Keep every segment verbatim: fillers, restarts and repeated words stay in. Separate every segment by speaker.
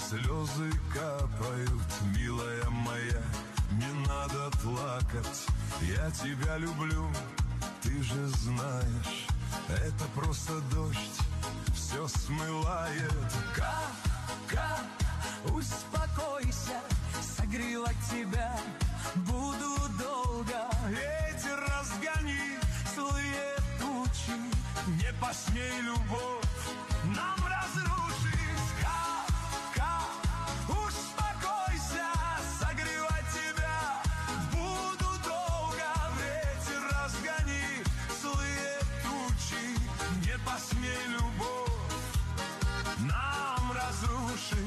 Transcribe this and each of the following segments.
Speaker 1: Слезы капают, милая моя, не надо плакать, я тебя люблю, ты же знаешь, это просто дождь, все смывает.
Speaker 2: Кап, кап, успокойся, согрела тебя, буду долго.
Speaker 1: Ветер разгони злые тучи, не посмей любовь нам разрушить. Кап, кап, успокойся, согревать тебя буду долго. Ветер разгони злые тучи, не посмей любовь нам разрушить.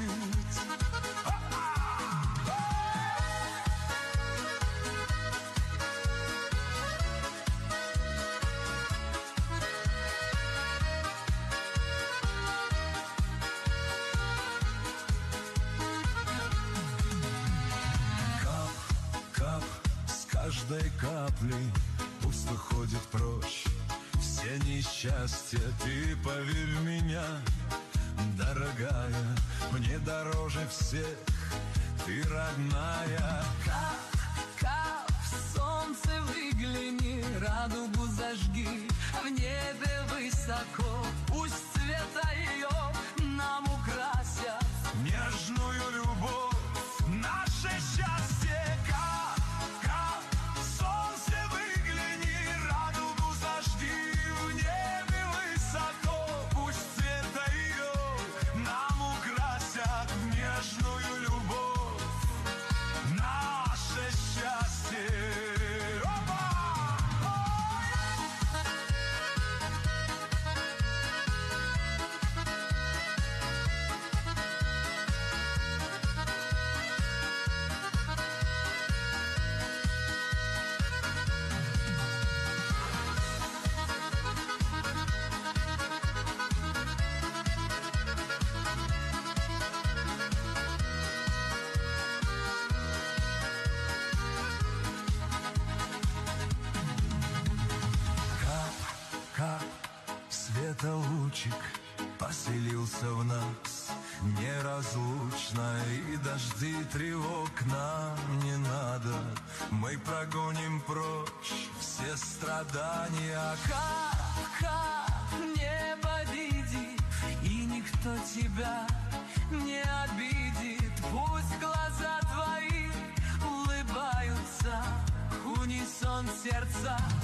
Speaker 1: Каждой каплей пусть уходит прочь все несчастья. Ты поверь в меня, дорогая, мне дороже всех ты родная.
Speaker 2: Кап, кап, солнце выгляни, радугу зажги, в небе высоко, пусть цвета ее нам украсят
Speaker 1: нежную любовь, наше счастье. Кап, кап, солнце выгляни, радугу зажги, в небе высоко, пусть цвета ее нам украсят нежную любовь, наше счастье. Это лучик поселился в нас неразлучно, и дожди тревог нам не надо, мы прогоним прочь все страдания.
Speaker 2: Кап, кап, не победит, и никто тебя не обидит, пусть глаза твои улыбаются, унисон сердца.